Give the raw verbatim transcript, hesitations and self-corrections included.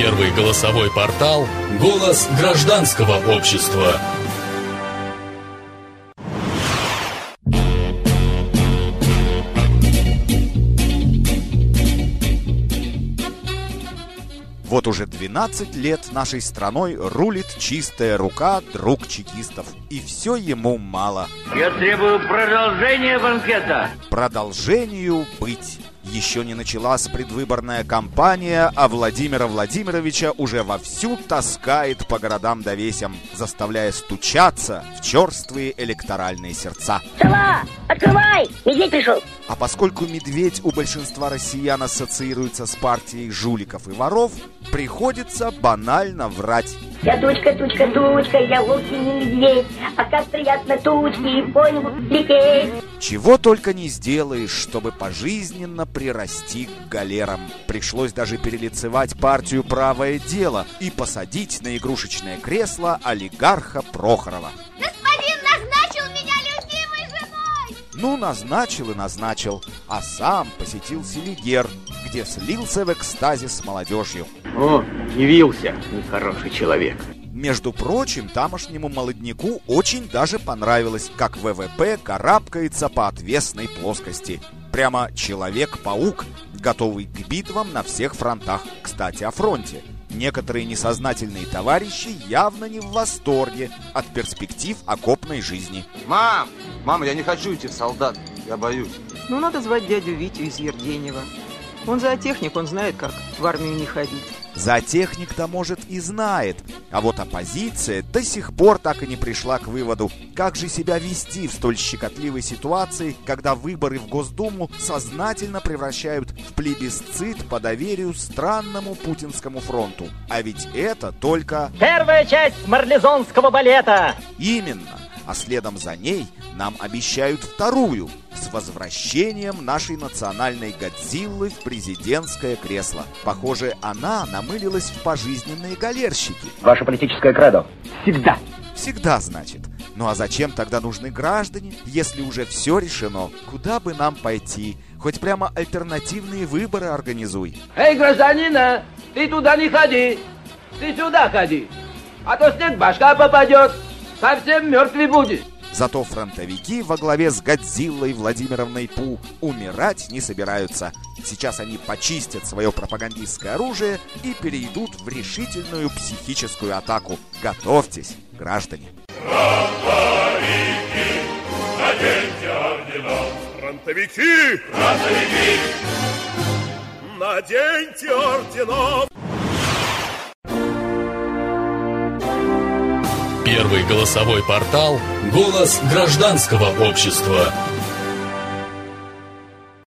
Первый голосовой портал «Голос гражданского общества». Вот уже двенадцать лет нашей страной рулит чистая рука друг чекистов. И все ему мало. Я требую продолжения банкета. Продолжению быть. Еще не началась предвыборная кампания, а Владимира Владимировича уже вовсю таскает по городам да весям, заставляя стучаться в черствые электоральные сердца. Сова, открывай! Медведь пришел! А поскольку медведь у большинства россиян ассоциируется с партией жуликов и воров, приходится банально врать. Я тучка, тучка, тучка, я вовсе не медведь, а как приятно тучки по небу лететь. Чего только не сделаешь, чтобы пожизненно прирасти к галерам. Пришлось даже перелицевать партию «Правое дело» и посадить на игрушечное кресло олигарха Прохорова. Господин назначил меня любимой женой! Ну, назначил и назначил, а сам посетил Селигер, где слился в экстазе с молодежью. О, явился нехороший человек. Между прочим, тамошнему молодняку очень даже понравилось, как ВВП карабкается по отвесной плоскости. Прямо Человек-паук, готовый к битвам на всех фронтах. Кстати, о фронте. Некоторые несознательные товарищи явно не в восторге от перспектив окопной жизни. Мам! Мама, я не хочу идти в солдат, я боюсь. Ну, надо звать дядю Витю из Ерденева. Он зоотехник, он знает, как в армию не ходить. Зоотехник-то, может, и знает, а вот оппозиция до сих пор так и не пришла к выводу, как же себя вести в столь щекотливой ситуации, когда выборы в Госдуму сознательно превращают в плебисцит по доверию странному путинскому фронту. А ведь это только... Первая часть марлезонского балета! Именно. А следом за ней нам обещают вторую, с возвращением нашей национальной Годзиллы в президентское кресло. Похоже, она намылилась в пожизненные галерщики. Ваше политическое кредо. Всегда. Всегда, значит. Ну а зачем тогда нужны граждане, если уже все решено? Куда бы нам пойти? Хоть прямо альтернативные выборы организуй. Эй, гражданина, ты туда не ходи, ты сюда ходи, а то снег башка попадет, совсем мертвый будет. Зато фронтовики во главе с Годзиллой Владимировной Пу умирать не собираются. Сейчас они почистят свое пропагандистское оружие и перейдут в решительную психическую атаку. Готовьтесь, граждане. Фронтовики, наденьте ордена. Фронтовики, фронтовики, наденьте ордена. Первый голосовой портал «Голос гражданского общества».